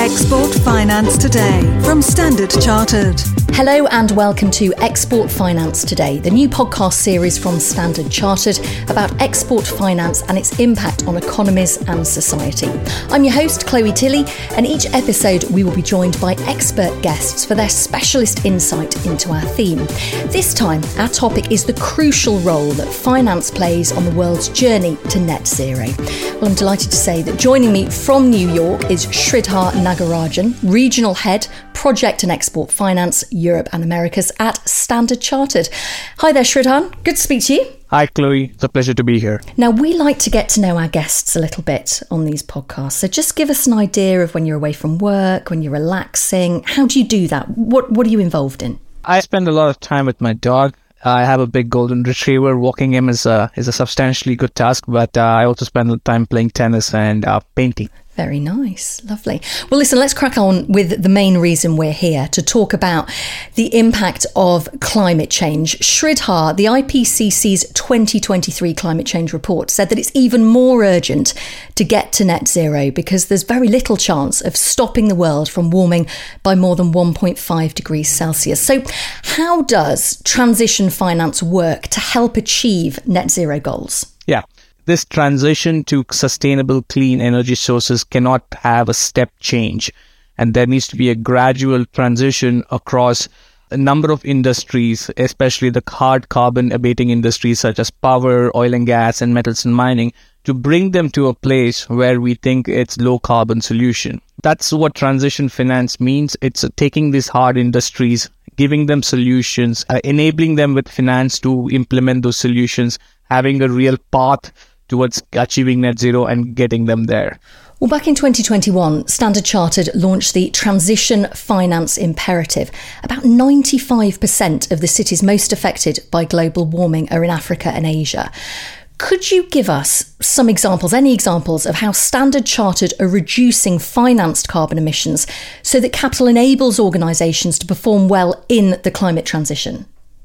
Export Finance Today from Standard Chartered. Hello and welcome to Export Finance Today, the new podcast series from Standard Chartered about export finance and its impact on economies and society. I'm your host, Chloe Tilley, and each episode we will be joined by expert guests for their specialist insight into our theme. This time, our topic is the crucial role that finance plays on the world's journey to net zero. Well, I'm delighted to say that joining me from New York is Sridhar Nagarajan, Regional Head, Project and Export Finance, Europe and Americas at Standard Chartered. Hi there, Sridhar. Good to speak to you. Hi, Chloe. It's a pleasure to be here. Now, we like to get to know our guests a little bit on these podcasts. So just give us an idea of when you're away from work, when you're relaxing. How do you do that? What are you involved in? I spend a lot of time with my dog. I have a big golden retriever. Walking him is a substantially good task, but I also spend time playing tennis and painting. Very nice. Lovely. Well, listen, let's crack on with the main reason we're here, to talk about the impact of climate change. Sridhar, the IPCC's 2023 climate change report said that it's even more urgent to get to net zero because there's very little chance of stopping the world from warming by more than 1.5 degrees Celsius. So how does transition finance work to help achieve net zero goals? Yeah. This transition to sustainable, clean energy sources cannot have a step change. And there needs to be a gradual transition across a number of industries, especially the hard carbon abating industries such as power, oil and gas, and metals and mining, to bring them to a place where we think it's low carbon solution. That's what transition finance means. It's taking these hard industries, giving them solutions, enabling them with finance to implement those solutions, having a real path towards achieving net zero and getting them there. Well, back in 2021, Standard Chartered launched the Transition Finance Imperative. About 95% of the cities most affected by global warming are in Africa and Asia. Could you give us some examples, any examples of how Standard Chartered are reducing financed carbon emissions so that capital enables organisations to perform well in the climate transition?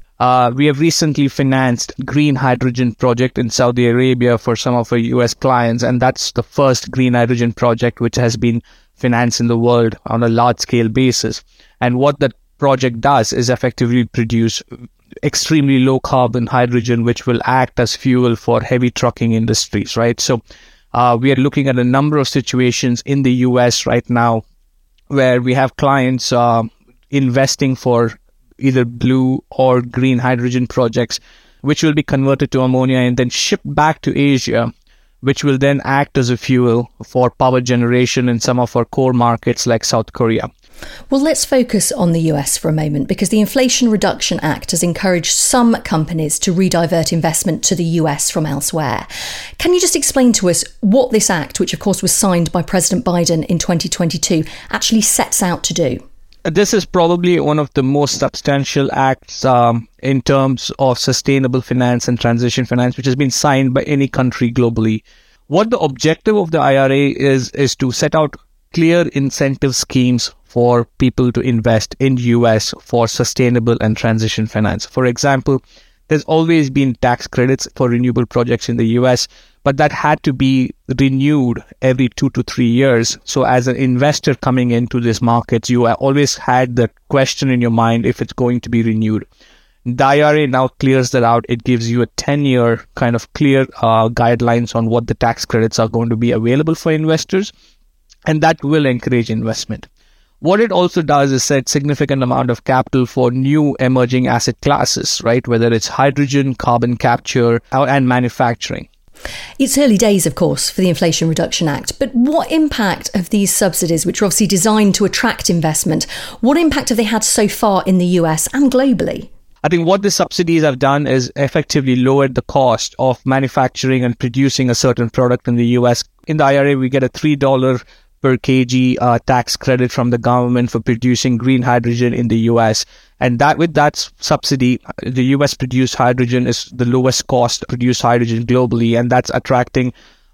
We have recently financed green hydrogen project in Saudi Arabia for some of our US clients, and that's the first green hydrogen project which has been financed in the world on a large-scale basis. And what that project does is effectively produce extremely low-carbon hydrogen, which will act as fuel for heavy trucking industries, right? So we are looking at a number of situations in the US right now where we have clients investing for either blue or green hydrogen projects, which will be converted to ammonia and then shipped back to Asia, which will then act as a fuel for power generation in some of our core markets like South Korea. Well, let's focus on the US for a moment, because the Inflation Reduction Act has encouraged some companies to redivert investment to the US from elsewhere. Can you just explain to us what this act, which of course was signed by President Biden in 2022, actually sets out to do? This is probably one of the most substantial acts in terms of sustainable finance and transition finance, which has been signed by any country globally. What the objective of the IRA is to set out clear incentive schemes for people to invest in US for sustainable and transition finance. For example, there's always been tax credits for renewable projects in the US, but that had to be renewed every 2 to 3 years. So as an investor coming into these markets, you always had the question in your mind if it's going to be renewed. The IRA now clears that out. It gives you a 10-year kind of clear guidelines on what the tax credits are going to be available for investors, and that will encourage investment. What it also does is set significant amount of capital for new emerging asset classes, right? Whether it's hydrogen, carbon capture, and manufacturing. It's early days, of course, for the Inflation Reduction Act, but what impact have these subsidies, which are obviously designed to attract investment, what impact have they had so far in the US and globally? I think what the subsidies have done is effectively lowered the cost of manufacturing and producing a certain product in the US. In the IRA, we get a $3 per kg tax credit from the government for producing green hydrogen in the US. And that with that subsidy, the US produced hydrogen is the lowest cost produced hydrogen globally. And that's attracting,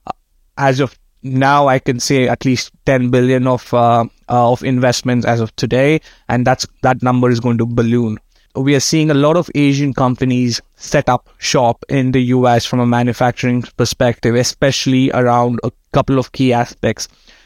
as of now, I can say at least 10 billion of investments as of today. And that number is going to balloon. We are seeing a lot of Asian companies set up shop in the US from a manufacturing perspective, especially around a couple of key aspects.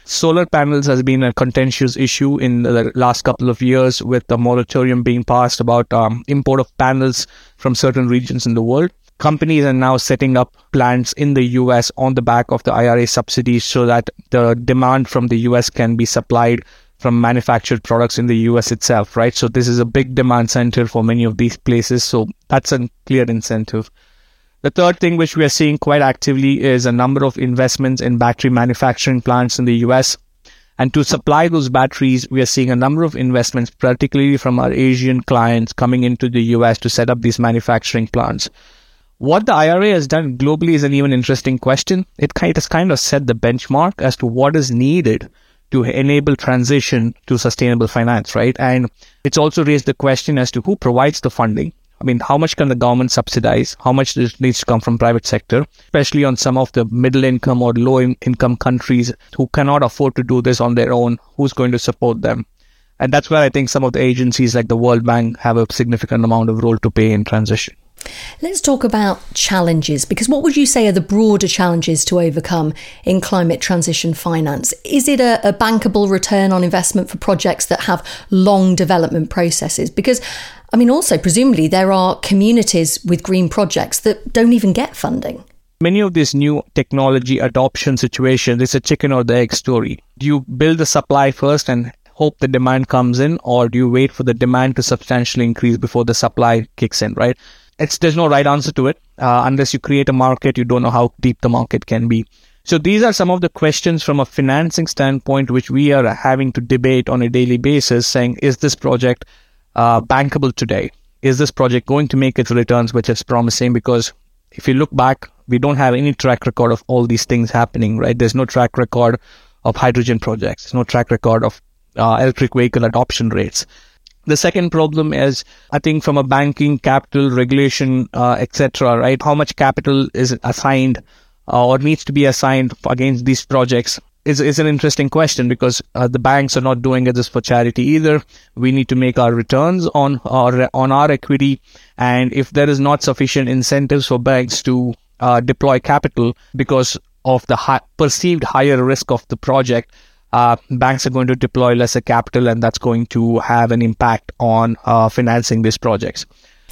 Solar panels has been a contentious issue in the last couple of years, with the moratorium being passed about import of panels from certain regions in the world. Companies are now setting up plants in the US on the back of the IRA subsidies so that the demand from the US can be supplied from manufactured products in the US itself, right? So this is a big demand center for many of these places. So that's a clear incentive. The third thing which we are seeing quite actively is a number of investments in battery manufacturing plants in the US. And to supply those batteries, we are seeing a number of investments, particularly from our Asian clients, coming into the US to set up these manufacturing plants. What the IRA has done globally is an even interesting question. It has kind of set the benchmark as to what is needed to enable transition to sustainable finance, right? And it's also raised the question as to who provides the funding. I mean, how much can the government subsidize? How much needs to come from private sector, especially on some of the middle income or low income countries who cannot afford to do this on their own? Who's going to support them? And that's where I think some of the agencies like the World Bank have a significant amount of role to play in transition. Let's talk about challenges, because what would you say are the broader challenges to overcome in climate transition finance? Is it a bankable return on investment for projects that have long development processes? Because, I mean, also, presumably, there are communities with green projects that don't even get funding. Many of these new technology adoption situations, it's a chicken or the egg story. Do you build the supply first and hope the demand comes in, or do you wait for the demand to substantially increase before the supply kicks in, right? There's no right answer to it. Unless you create a market, you don't know how deep the market can be. So these are some of the questions from a financing standpoint, which we are having to debate on a daily basis, saying, is this project bankable today? Is this project going to make its returns, which is promising? Because if you look back, we don't have any track record of all these things happening, right? There's no track record of hydrogen projects. There's no track record of electric vehicle adoption rates. The second problem is, I think, from a banking, capital, regulation, etc., right? How much capital is assigned or needs to be assigned against these projects is an interesting question, because the banks are not doing this for charity either. We need to make our returns on our equity, and if there is not sufficient incentives for banks to deploy capital because of the perceived higher risk of the project, banks are going to deploy lesser capital, and that's going to have an impact on financing these projects.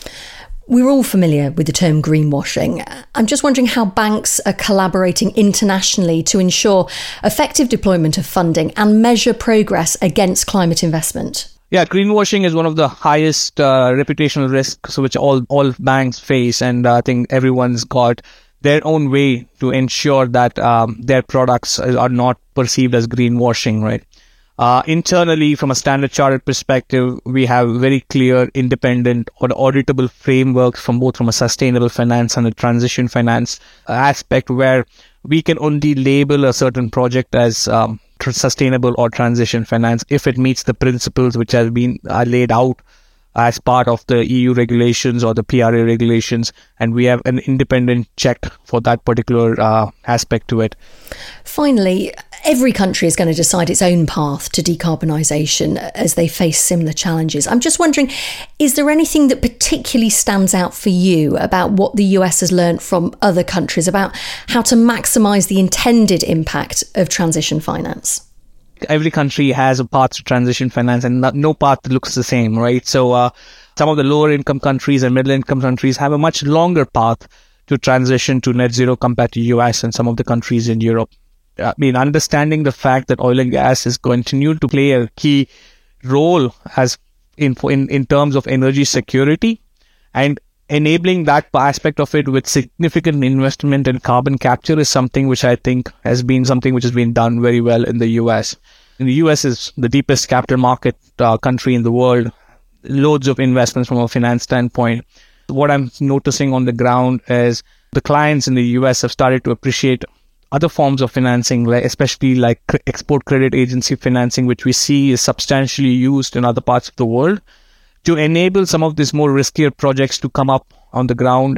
We're all familiar with the term greenwashing. I'm just wondering how banks are collaborating internationally to ensure effective deployment of funding and measure progress against climate investment. Yeah, greenwashing is one of the highest reputational risks which all banks face, and I think everyone's got their own way to ensure that their products are not perceived as greenwashing, right? Internally, from a Standard Chartered perspective, we have very clear, independent or auditable frameworks from a sustainable finance and a transition finance aspect, where we can only label a certain project as sustainable or transition finance if it meets the principles which have been laid out as part of the EU regulations or the PRA regulations, and we have an independent check for that particular aspect to it. Finally, every country is going to decide its own path to decarbonisation as they face similar challenges. I'm just wondering, is there anything that particularly stands out for you about what the US has learned from other countries about how to maximise the intended impact of transition finance? Every country has a path to transition finance, and no path looks the same, right? So some of the lower income countries and middle income countries have a much longer path to transition to net zero compared to US and some of the countries in Europe. I mean, understanding the fact that oil and gas is continue to play a key role as in terms of energy security, and enabling that aspect of it with significant investment in carbon capture is something which I think has been done very well in the US. And the US is the deepest capital market country in the world. Loads of investments from a finance standpoint. What I'm noticing on the ground is the clients in the US have started to appreciate other forms of financing, especially like export credit agency financing, which we see is substantially used in other parts of the world, to enable some of these more riskier projects to come up on the ground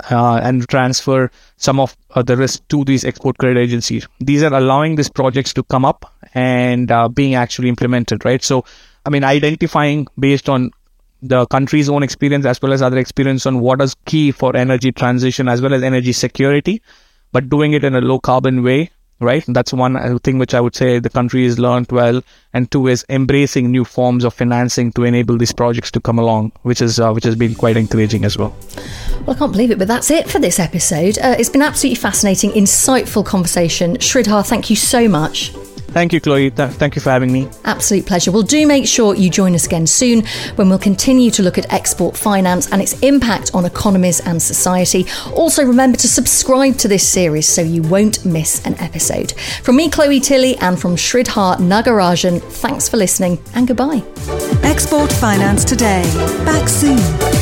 and transfer some of the risk to these export credit agencies. These are allowing these projects to come up and being actually implemented, right? So, I mean, identifying based on the country's own experience as well as other experience on what is key for energy transition as well as energy security, but doing it in a low carbon way right? That's one thing which I would say the country has learned well. And two is embracing new forms of financing to enable these projects to come along, which has been quite encouraging as well. Well, I can't believe it, but that's it for this episode. It's been absolutely fascinating, insightful conversation. Sridhar, thank you so much. Thank you, Chloe. Thank you for having me. Absolute pleasure. Well, do make sure you join us again soon when we'll continue to look at export finance and its impact on economies and society. Also, remember to subscribe to this series so you won't miss an episode. From me, Chloe Tilley, and from Sridhar Nagarajan, thanks for listening and goodbye. Export Finance Today. Back soon.